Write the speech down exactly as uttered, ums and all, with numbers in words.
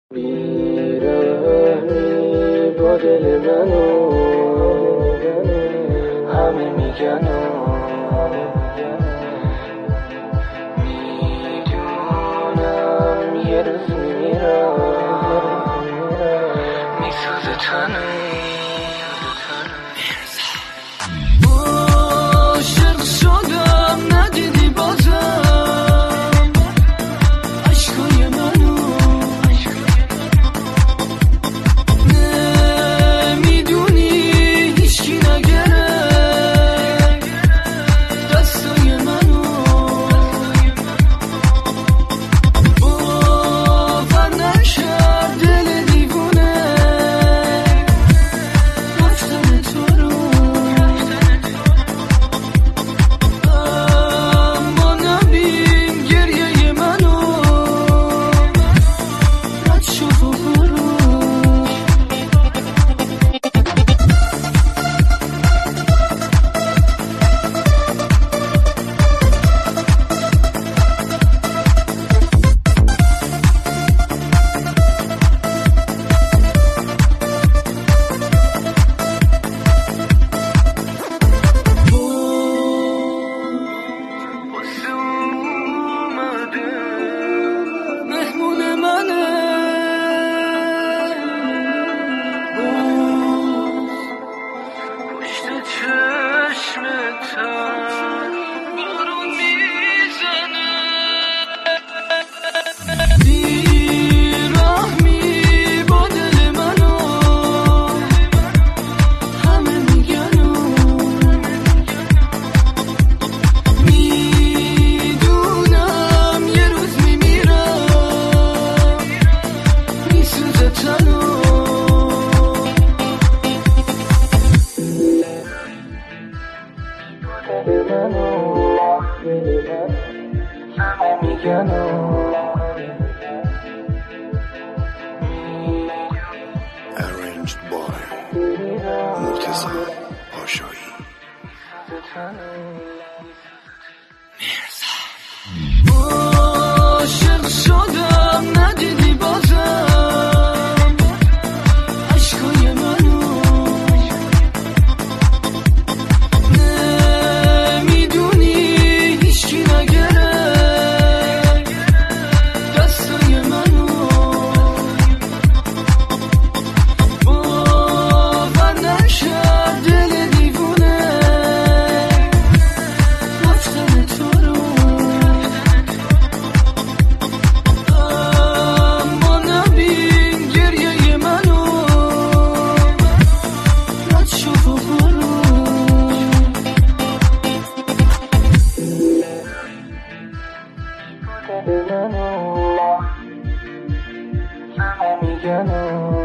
بیراهی با دل منو همه میگن میدونم یه روز میمیرم میسوزه تنم عاشق شدم ندیدی بازم عشقای منو نمیدونی هیچکی نگره دستای منو باور نکرد دل دیوونه رفتن تو رو اما نبین گریه منو رد شو و برو واسه اومده مهمون منه پشت چشمتم بارون میزنه بیرحمی با دل منو همه میگن میدونم یه روز میمیرم میسوزه تنم دل منو همه میگن Arranged by مرتضی پاشایی. عاشق شدم ندیدی بازم عشقای منو نمیدونی هیچکی نگره دستای منو باور نکرد دل دیوونه رفتن تو رو اما نبین گریه منو رد شو و برو دل منو همه میگن